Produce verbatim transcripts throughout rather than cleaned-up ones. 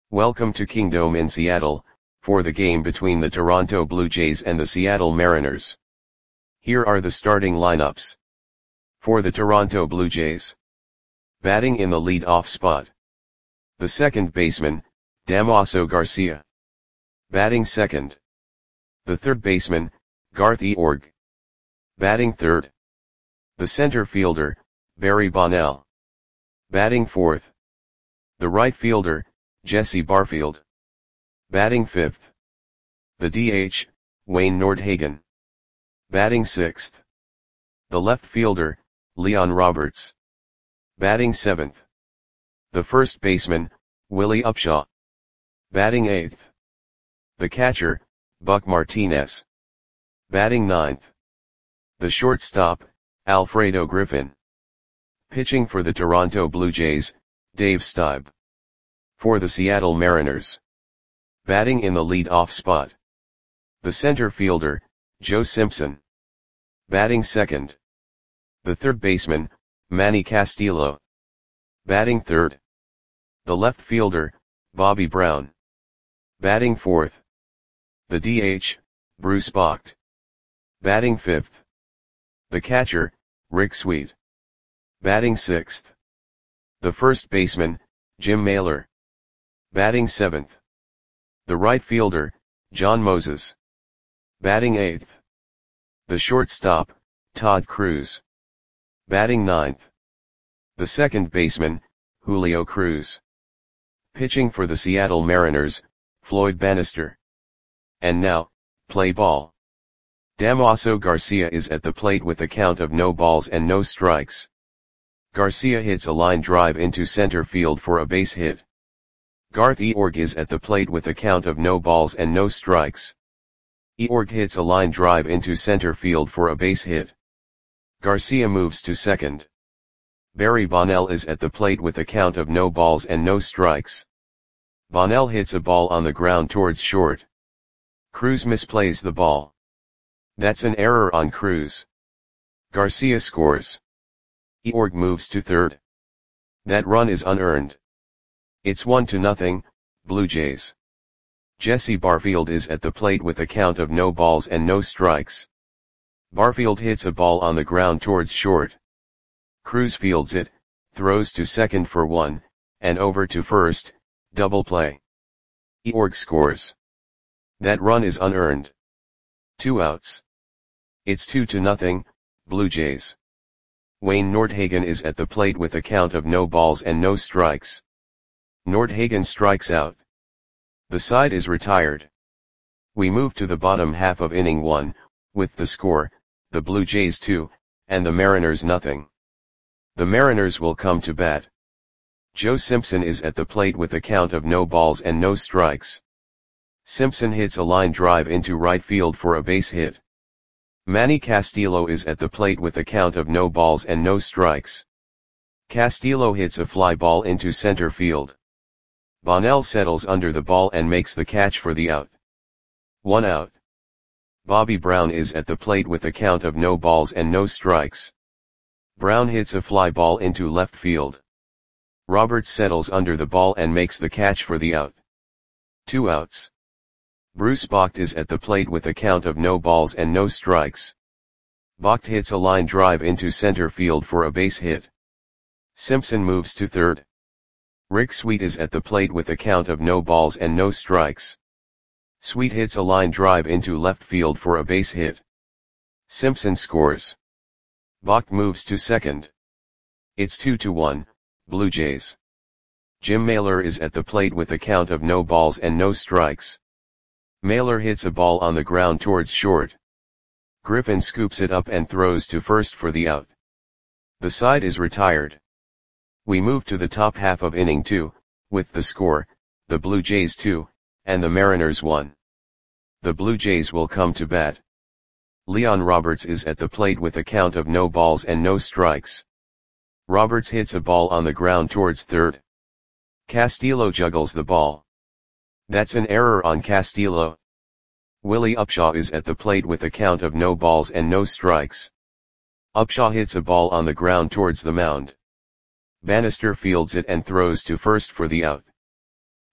Welcome to Kingdome in Seattle, for the game between the Toronto Blue Jays and the Seattle Mariners. Here are the starting lineups. For the Toronto Blue Jays. Batting in the lead-off spot. The second baseman, Damaso Garcia. Batting second. The third baseman, Garth Eorg. Batting third. The center fielder, Barry Bonnell. Batting fourth. The right fielder, Jesse Barfield. Batting fifth. The D H, Wayne Nordhagen. Batting sixth. The left fielder, Leon Roberts. Batting seventh. The first baseman, Willie Upshaw. Batting eighth. The catcher, Buck Martinez. Batting ninth. The shortstop, Alfredo Griffin. Pitching for the Toronto Blue Jays, Dave Stieb. For the Seattle Mariners. Batting in the lead-off spot. The center fielder, Joe Simpson. Batting second. The third baseman, Manny Castillo. Batting third. The left fielder, Bobby Brown. Batting fourth. The D H, Bruce Bocht. Batting fifth. The catcher, Rick Sweet. Batting sixth. The first baseman, Jim Mailer. Batting seventh. The right fielder, John Moses. Batting eighth. The shortstop, Todd Cruz. Batting ninth. The second baseman, Julio Cruz. Pitching for the Seattle Mariners, Floyd Bannister. And now, play ball. Damaso Garcia is at the plate with a count of no balls and no strikes. Garcia hits a line drive into center field for a base hit. Garth Eorg is at the plate with a count of no balls and no strikes. Eorg hits a line drive into center field for a base hit. Garcia moves to second. Barry Bonnell is at the plate with a count of no balls and no strikes. Bonnell hits a ball on the ground towards short. Cruz misplays the ball. That's an error on Cruz. Garcia scores. Eorg moves to third. That run is unearned. It's one to nothing, Blue Jays. Jesse Barfield is at the plate with a count of no balls and no strikes. Barfield hits a ball on the ground towards short. Cruz fields it, throws to second for one, and over to first, double play. Eorg scores. That run is unearned. Two outs. It's two to nothing, Blue Jays. Wayne Nordhagen is at the plate with a count of no balls and no strikes. Nordhagen strikes out. The side is retired. We move to the bottom half of inning one, with the score, the Blue Jays two, and the Mariners nothing. The Mariners will come to bat. Joe Simpson is at the plate with a count of no balls and no strikes. Simpson hits a line drive into right field for a base hit. Manny Castillo is at the plate with a count of no balls and no strikes. Castillo hits a fly ball into center field. Bonnell settles under the ball and makes the catch for the out. One out. Bobby Brown is at the plate with a count of no balls and no strikes. Brown hits a fly ball into left field. Roberts settles under the ball and makes the catch for the out. Two outs. Bruce Bocht is at the plate with a count of no balls and no strikes. Bocht hits a line drive into center field for a base hit. Simpson moves to third. Rick Sweet is at the plate with a count of no balls and no strikes. Sweet hits a line drive into left field for a base hit. Simpson scores. Bocht moves to second. It's two to one, Blue Jays. Jim Mailer is at the plate with a count of no balls and no strikes. Mailer hits a ball on the ground towards short. Griffin scoops it up and throws to first for the out. The side is retired. We move to the top half of inning two, with the score, the Blue Jays two, and the Mariners one. The Blue Jays will come to bat. Leon Roberts is at the plate with a count of no balls and no strikes. Roberts hits a ball on the ground towards third. Castillo juggles the ball. That's an error on Castillo. Willie Upshaw is at the plate with a count of no balls and no strikes. Upshaw hits a ball on the ground towards the mound. Bannister fields it and throws to first for the out.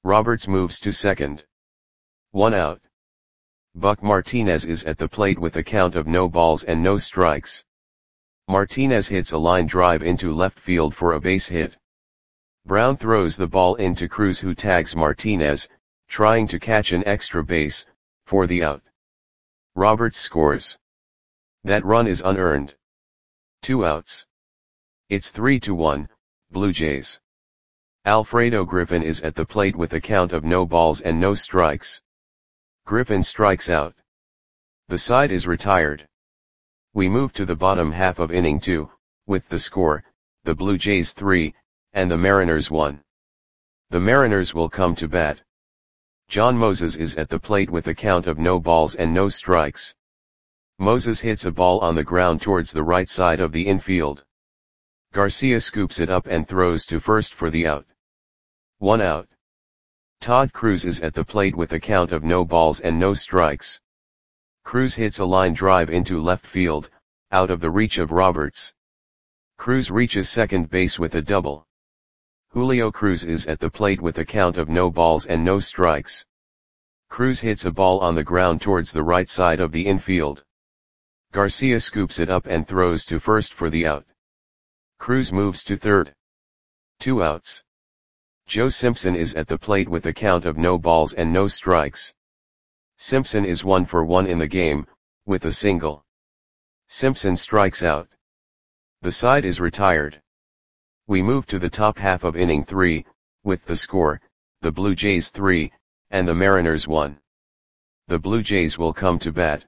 Roberts moves to second. One out. Buck Martinez is at the plate with a count of no balls and no strikes. Martinez hits a line drive into left field for a base hit. Brown throws the ball into Cruz, who tags Martinez, trying to catch an extra base, for the out. Roberts scores. That run is unearned. Two outs. It's three to one, Blue Jays. Alfredo Griffin is at the plate with a count of no balls and no strikes. Griffin strikes out. The side is retired. We move to the bottom half of inning two, with the score, the Blue Jays three, and the Mariners one. The Mariners will come to bat. John Moses is at the plate with a count of no balls and no strikes. Moses hits a ball on the ground towards the right side of the infield. Garcia scoops it up and throws to first for the out. One out. Todd Cruz is at the plate with a count of no balls and no strikes. Cruz hits a line drive into left field, out of the reach of Roberts. Cruz reaches second base with a double. Julio Cruz is at the plate with a count of no balls and no strikes. Cruz hits a ball on the ground towards the right side of the infield. Garcia scoops it up and throws to first for the out. Cruz moves to third. Two outs. Joe Simpson is at the plate with a count of no balls and no strikes. Simpson is one for one in the game, with a single. Simpson strikes out. The side is retired. We move to the top half of inning three, with the score, the Blue Jays three, and the Mariners one. The Blue Jays will come to bat.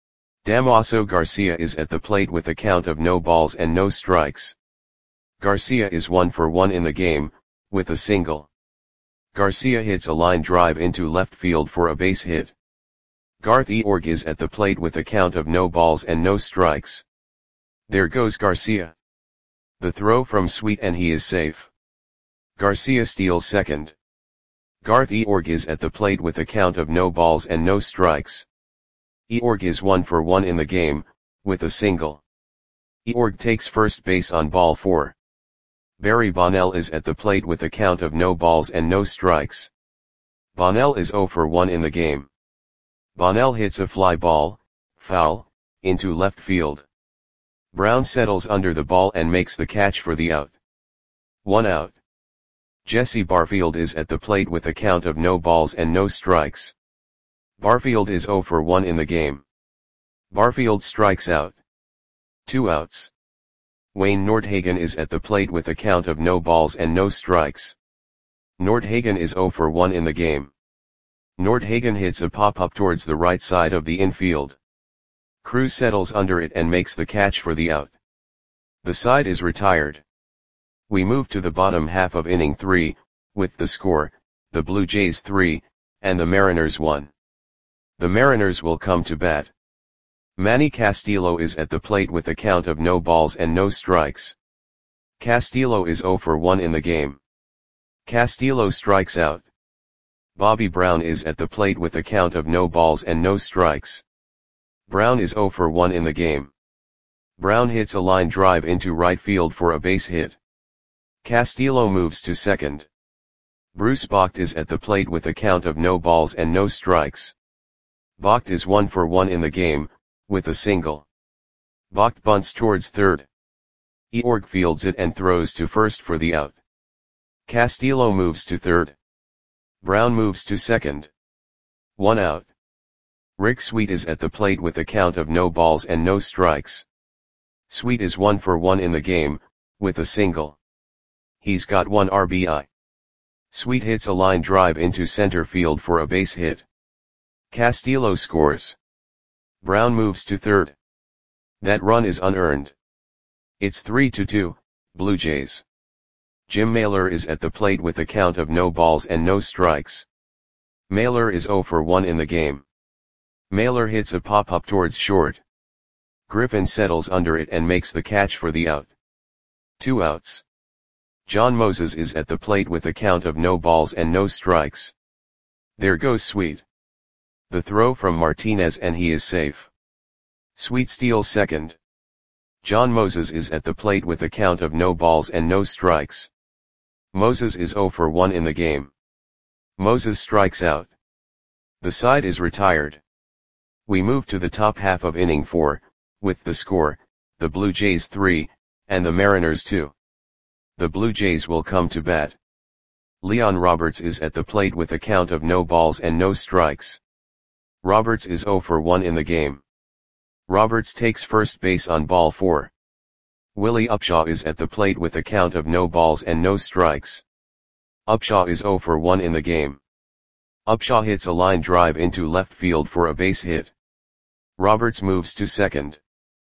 Damaso Garcia is at the plate with a count of no balls and no strikes. Garcia is one for one in the game, with a single. Garcia hits a line drive into left field for a base hit. Garth Eorg is at the plate with a count of no balls and no strikes. There goes Garcia. The throw from Sweet and he is safe. Garcia steals second. Garth Eorg is at the plate with a count of no balls and no strikes. Eorg is one for one in the game, with a single. Eorg takes first base on ball four. Barry Bonnell is at the plate with a count of no balls and no strikes. Bonnell is zero for one in the game. Bonnell hits a fly ball, foul, into left field. Brown settles under the ball and makes the catch for the out. One out. Jesse Barfield is at the plate with a count of no balls and no strikes. Barfield is zero for one in the game. Barfield strikes out. Two outs. Wayne Nordhagen is at the plate with a count of no balls and no strikes. Nordhagen is zero for one in the game. Nordhagen hits a pop-up towards the right side of the infield. Cruz settles under it and makes the catch for the out. The side is retired. We move to the bottom half of inning three, with the score, the Blue Jays three, and the Mariners one. The Mariners will come to bat. Manny Castillo is at the plate with a count of no balls and no strikes. Castillo is zero for one in the game. Castillo strikes out. Bobby Brown is at the plate with a count of no balls and no strikes. Brown is zero for one in the game. Brown hits a line drive into right field for a base hit. Castillo moves to second. Bruce Bocht is at the plate with a count of no balls and no strikes. Bocht is one for one in the game, with a single. Bocht bunts towards third. Eorg fields it and throws to first for the out. Castillo moves to third. Brown moves to second. One out. Rick Sweet is at the plate with a count of no balls and no strikes. Sweet is one for one in the game, with a single. He's got one R B I. Sweet hits a line drive into center field for a base hit. Castillo scores. Brown moves to third. That run is unearned. It's three to two, Blue Jays. Jim Mailer is at the plate with a count of no balls and no strikes. Mailer is zero for one in the game. Mailer hits a pop-up towards short. Griffin settles under it and makes the catch for the out. Two outs. John Moses is at the plate with a count of no balls and no strikes. There goes Sweet. The throw from Martinez and he is safe. Sweet steals second. John Moses is at the plate with a count of no balls and no strikes. Moses is zero for one in the game. Moses strikes out. The side is retired. We move to the top half of inning four, with the score, the Blue Jays three, and the Mariners two. The Blue Jays will come to bat. Leon Roberts is at the plate with a count of no balls and no strikes. Roberts is oh for one in the game. Roberts takes first base on ball four. Willie Upshaw is at the plate with a count of no balls and no strikes. Upshaw is oh for one in the game. Upshaw hits a line drive into left field for a base hit. Roberts moves to second.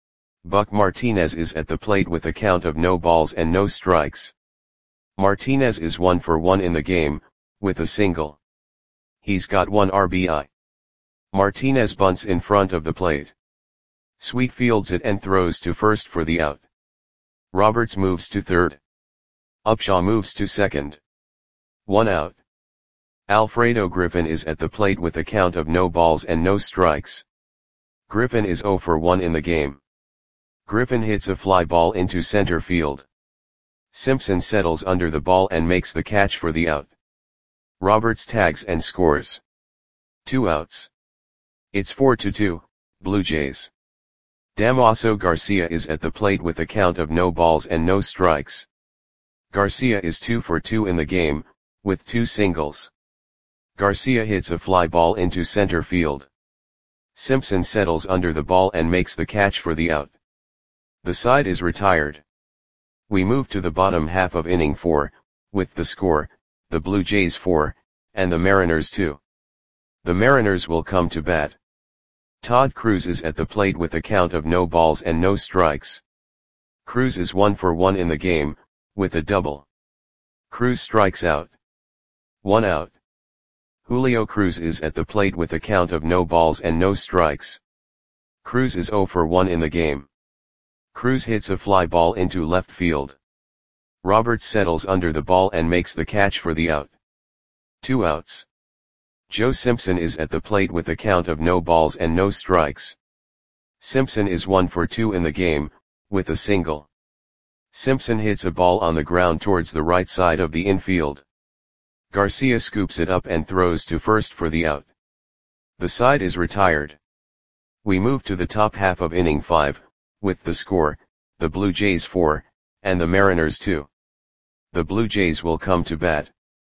Buck Martinez is at the plate with a count of no balls and no strikes. Martinez is one for one in the game, with a single. He's got one R B I. Martinez bunts in front of the plate. Sweet fields it and throws to first for the out. Roberts moves to third. Upshaw moves to second. One out. Alfredo Griffin is at the plate with a count of no balls and no strikes. Griffin is oh for one in the game. Griffin hits a fly ball into center field. Simpson settles under the ball and makes the catch for the out. Roberts tags and scores. Two outs. It's four to two, Blue Jays. Damaso Garcia is at the plate with a count of no balls and no strikes. Garcia is two for two in the game, with two singles. Garcia hits a fly ball into center field. Simpson settles under the ball and makes the catch for the out. The side is retired. We move to the bottom half of inning four, with the score, the Blue Jays four, and the Mariners two. The Mariners will come to bat. Todd Cruz is at the plate with a count of no balls and no strikes. Cruz is one for one in the game, with a double. Cruz strikes out. One out. Julio Cruz is at the plate with a count of no balls and no strikes. Cruz is oh for one in the game. Cruz hits a fly ball into left field. Roberts settles under the ball and makes the catch for the out. Two outs. Joe Simpson is at the plate with a count of no balls and no strikes. Simpson is one for two in the game, with a single. Simpson hits a ball on the ground towards the right side of the infield. Garcia scoops it up and throws to first for the out. The side is retired. We move to the top half of inning five, with the score, the Blue Jays four, and the Mariners two. The Blue Jays will come to bat.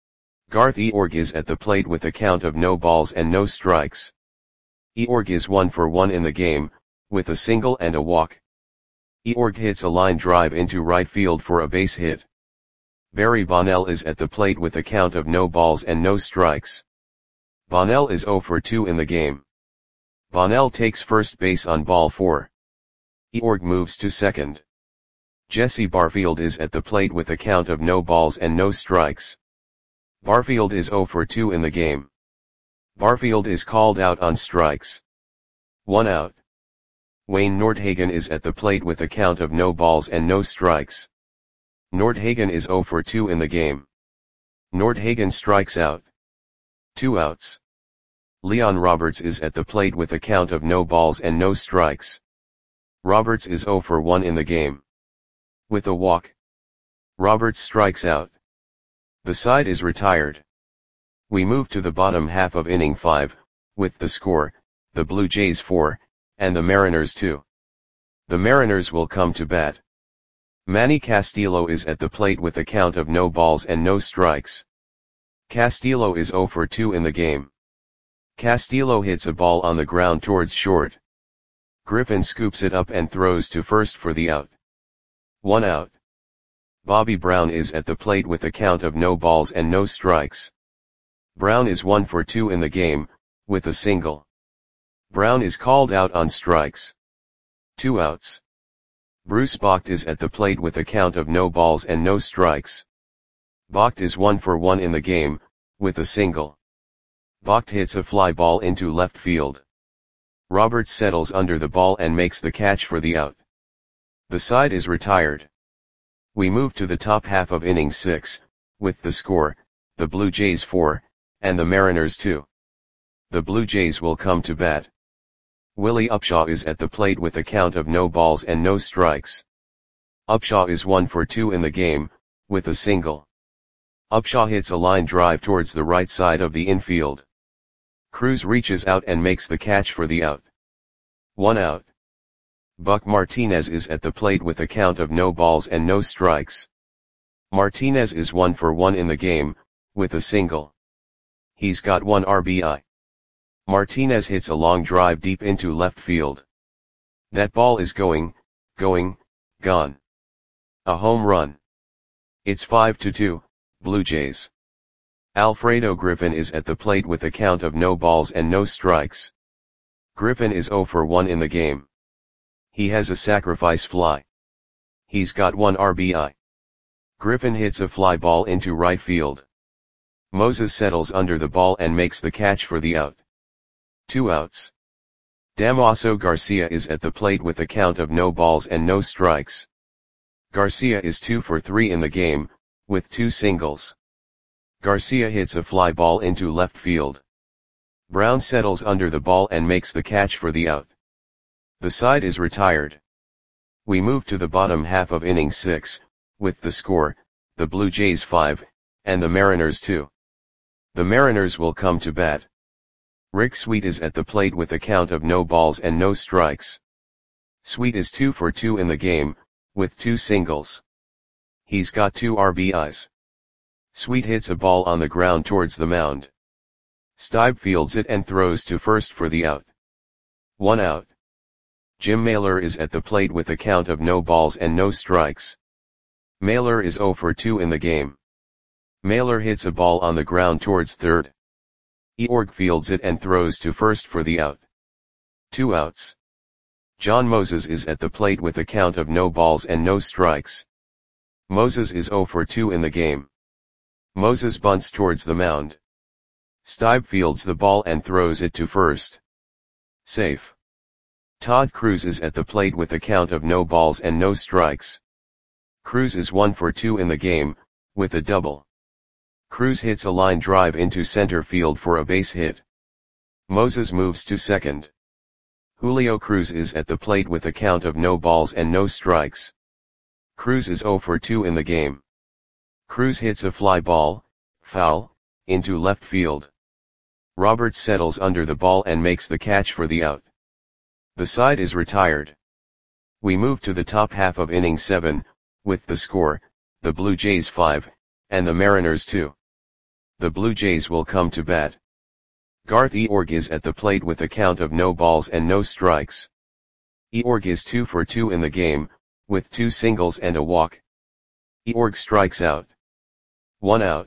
Garth Eorg is at the plate with a count of no balls and no strikes. Eorg is one for one in the game, with a single and a walk. Eorg hits a line drive into right field for a base hit. Barry Bonnell is at the plate with a count of no balls and no strikes. Bonnell is oh for two in the game. Bonnell takes first base on ball four. Eorg moves to second. Jesse Barfield is at the plate with a count of no balls and no strikes. Barfield is oh for two in the game. Barfield is called out on strikes. One out. Wayne Nordhagen is at the plate with a count of no balls and no strikes. Nordhagen is oh for two in the game. Nordhagen strikes out. Two outs. Leon Roberts is at the plate with a count of no balls and no strikes. Roberts is oh for one in the game. With a walk. Roberts strikes out. The side is retired. We move to the bottom half of inning five, with the score, the Blue Jays four, and the Mariners two. The Mariners will come to bat. Manny Castillo is at the plate with a count of no balls and no strikes. Castillo is oh for two in the game. Castillo hits a ball on the ground towards short. Griffin scoops it up and throws to first for the out. One out. Bobby Brown is at the plate with a count of no balls and no strikes. Brown is one for two in the game, with a single. Brown is called out on strikes. Two outs. Bruce Bocht is at the plate with a count of no balls and no strikes. Bocht is one for one in the game, with a single. Bocht hits a fly ball into left field. Roberts settles under the ball and makes the catch for the out. The side is retired. We move to the top half of inning six, with the score, the Blue Jays four, and the Mariners two. The Blue Jays will come to bat. Willie Upshaw is at the plate with a count of no balls and no strikes. Upshaw is one for two in the game, with a single. Upshaw hits a line drive towards the right side of the infield. Cruz reaches out and makes the catch for the out. One out. Buck Martinez is at the plate with a count of no balls and no strikes. Martinez is one for one in the game, with a single. He's got one R B I. Martinez hits a long drive deep into left field. That ball is going, going, gone. A home run. It's five to two, Blue Jays. Alfredo Griffin is at the plate with a count of no balls and no strikes. Griffin is zero for one in the game. He has a sacrifice fly. He's got one R B I. Griffin hits a fly ball into right field. Moses settles under the ball and makes the catch for the out. Two outs. Damaso Garcia is at the plate with a count of no balls and no strikes. Garcia is two for three in the game, with two singles. Garcia hits a fly ball into left field. Brown settles under the ball and makes the catch for the out. The side is retired. We move to the bottom half of inning six, with the score, the Blue Jays five, and the Mariners two. The Mariners will come to bat. Rick Sweet is at the plate with a count of no balls and no strikes. Sweet is two for two in the game, with two singles. He's got two R B Is. Sweet hits a ball on the ground towards the mound. Stibe fields it and throws to first for the out. One out. Jim Mailer is at the plate with a count of no balls and no strikes. Mailer is zero for two in the game. Mailer hits a ball on the ground towards third. Eorg fields it and throws to first for the out. Two outs. John Moses is at the plate with a count of no balls and no strikes. Moses is zero for two in the game. Moses bunts towards the mound. Stibe fields the ball and throws it to first. Safe. Todd Cruz is at the plate with a count of no balls and no strikes. Cruz is one for two in the game, with a double. Cruz hits a line drive into center field for a base hit. Moses moves to second. Julio Cruz is at the plate with a count of no balls and no strikes. Cruz is zero for two in the game. Cruz hits a fly ball, foul, into left field. Roberts settles under the ball and makes the catch for the out. The side is retired. We move to the top half of inning seven, with the score, the Blue Jays five, and the Mariners two. The Blue Jays will come to bat. Garth Eorg is at the plate with a count of no balls and no strikes. Eorg is two for two in the game, with two singles and a walk. Eorg strikes out. One out.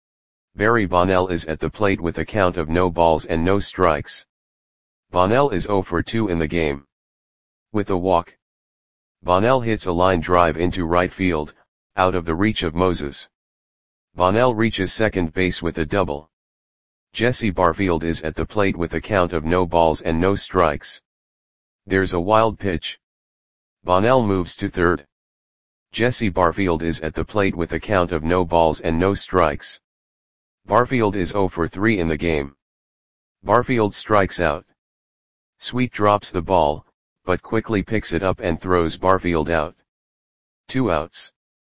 Barry Bonnell is at the plate with a count of no balls and no strikes. Bonnell is zero for two in the game. With a walk. Bonnell hits a line drive into right field, out of the reach of Moses. Bonnell reaches second base with a double. Jesse Barfield is at the plate with a count of no balls and no strikes. There's a wild pitch. Bonnell moves to third. Jesse Barfield is at the plate with a count of no balls and no strikes. Barfield is zero for three in the game. Barfield strikes out. Sweet drops the ball, but quickly picks it up and throws Barfield out. Two outs.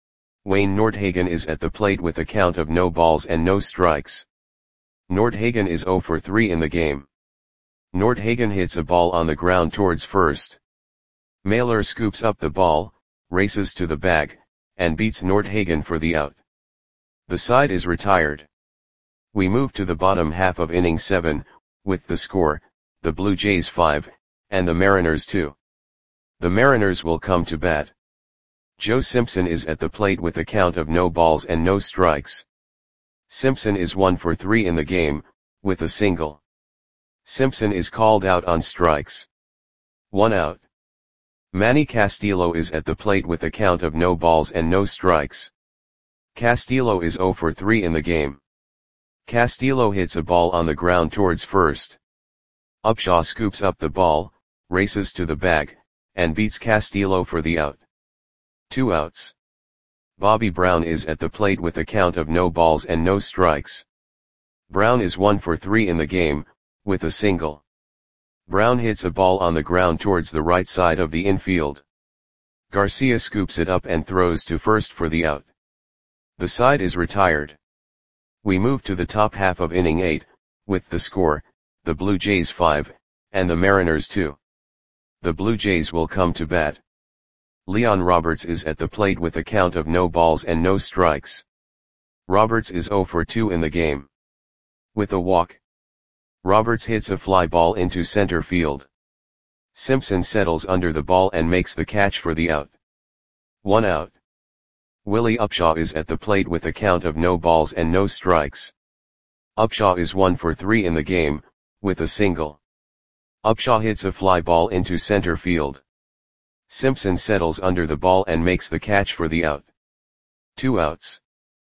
Wayne Nordhagen is at the plate with a count of no balls and no strikes. Nordhagen is zero for three in the game. Nordhagen hits a ball on the ground towards first. Mailer scoops up the ball, races to the bag, and beats Nordhagen for the out. The side is retired. We move to the bottom half of inning seven, with the score, the Blue Jays five, and the Mariners two. The Mariners will come to bat. Joe Simpson is at the plate with a count of no balls and no strikes. Simpson is one for three in the game, with a single. Simpson is called out on strikes. One out. Manny Castillo is at the plate with a count of no balls and no strikes. Castillo is zero for three in the game. Castillo hits a ball on the ground towards first. Upshaw scoops up the ball, races to the bag, and beats Castillo for the out. Two outs. Bobby Brown is at the plate with a count of no balls and no strikes. Brown is one for three in the game, with a single. Brown hits a ball on the ground towards the right side of the infield. Garcia scoops it up and throws to first for the out. The side is retired. We move to the top half of inning eight, with the score, the Blue Jays five, and the Mariners two. The Blue Jays will come to bat. Leon Roberts is at the plate with a count of no balls and no strikes. Roberts is oh for two in the game. With a walk, Roberts hits a fly ball into center field. Simpson settles under the ball and makes the catch for the out. One out. Willie Upshaw is at the plate with a count of no balls and no strikes. Upshaw is one for three in the game, with a single. Upshaw hits a fly ball into center field. Simpson settles under the ball and makes the catch for the out. Two outs.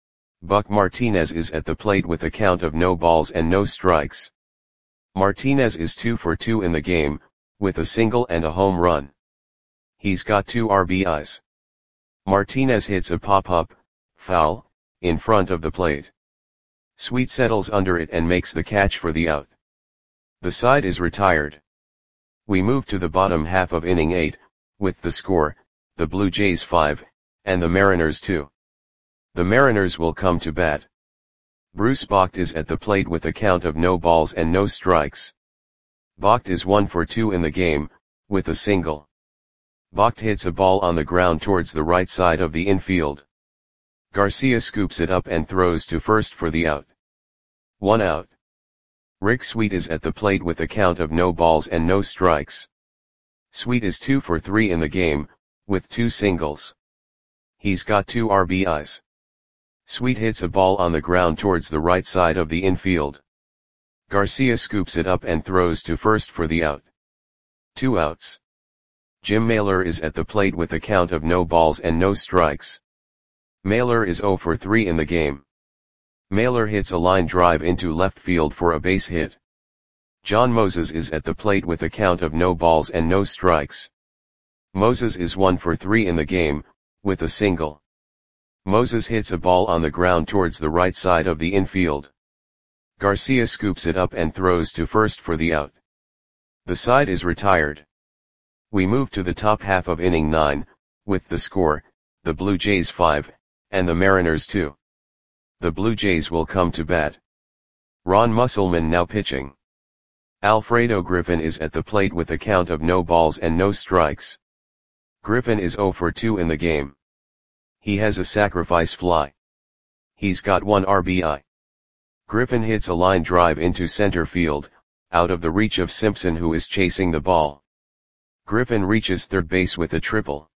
Buck Martinez is at the plate with a count of no balls and no strikes. Martinez is two for two in the game, with a single and a home run. He's got two R B Is. Martinez hits a pop-up, foul, in front of the plate. Sweet settles under it and makes the catch for the out. The side is retired. We move to the bottom half of inning eight, with the score, the Blue Jays five, and the Mariners two. The Mariners will come to bat. Bruce Bocht is at the plate with a count of no balls and no strikes. Bocht is one for two in the game, with a single. Bocht hits a ball on the ground towards the right side of the infield. Garcia scoops it up and throws to first for the out. One out. Rick Sweet is at the plate with a count of no balls and no strikes. Sweet is two for three in the game, with two singles. He's got two R B Is. Sweet hits a ball on the ground towards the right side of the infield. Garcia scoops it up and throws to first for the out. Two outs. Jim Mailer is at the plate with a count of no balls and no strikes. Mailer is oh for three in the game. Mailer hits a line drive into left field for a base hit. John Moses is at the plate with a count of no balls and no strikes. Moses is one for three in the game, with a single. Moses hits a ball on the ground towards the right side of the infield. Garcia scoops it up and throws to first for the out. The side is retired. We move to the top half of inning nine, with the score, the Blue Jays five, and the Mariners two. The Blue Jays will come to bat. Ron Musselman now pitching. Alfredo Griffin is at the plate with a count of no balls and no strikes. Griffin is oh for two in the game. He has a sacrifice fly. He's got one R B I. Griffin hits a line drive into center field, out of the reach of Simpson who is chasing the ball. Griffin reaches third base with a triple.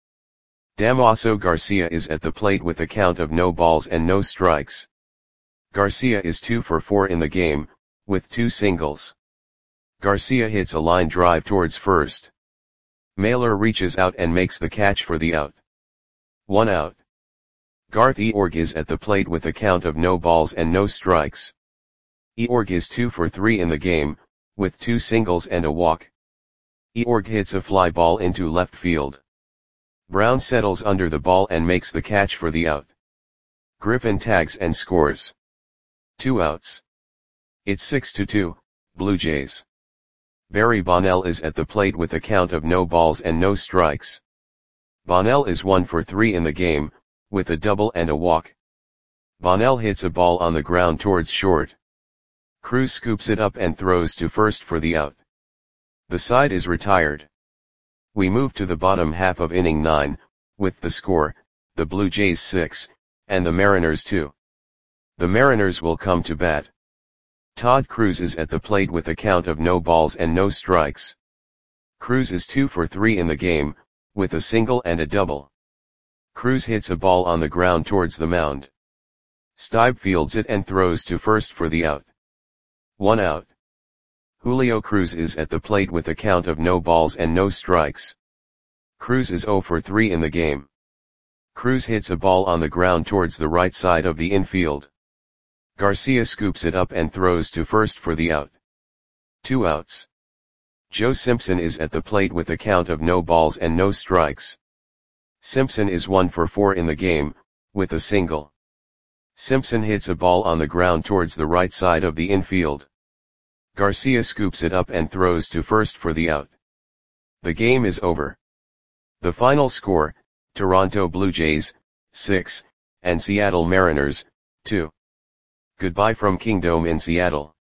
Damaso Garcia is at the plate with a count of no balls and no strikes. Garcia is two for four in the game, with two singles. Garcia hits a line drive towards first. Mailer reaches out and makes the catch for the out. One out. Garth Eorg is at the plate with a count of no balls and no strikes. Eorg is two for three in the game, with two singles and a walk. Eorg hits a fly ball into left field. Brown settles under the ball and makes the catch for the out. Griffin tags and scores. Two outs. It's six to two, Blue Jays. Barry Bonnell is at the plate with a count of no balls and no strikes. Bonnell is one for three in the game, with a double and a walk. Bonnell hits a ball on the ground towards short. Cruz scoops it up and throws to first for the out. The side is retired. We move to the bottom half of inning nine, with the score, the Blue Jays six, and the Mariners two. The Mariners will come to bat. Todd Cruz is at the plate with a count of no balls and no strikes. Cruz is two for three in the game, with a single and a double. Cruz hits a ball on the ground towards the mound. Stibe fields it and throws to first for the out. One out. Julio Cruz is at the plate with a count of no balls and no strikes. Cruz is oh for three in the game. Cruz hits a ball on the ground towards the right side of the infield. Garcia scoops it up and throws to first for the out. Two outs. Joe Simpson is at the plate with a count of no balls and no strikes. Simpson is one for four in the game, with a single. Simpson hits a ball on the ground towards the right side of the infield. Garcia scoops it up and throws to first for the out. The game is over. The final score, Toronto Blue Jays, six, and Seattle Mariners, two. Goodbye from Kingdome in Seattle.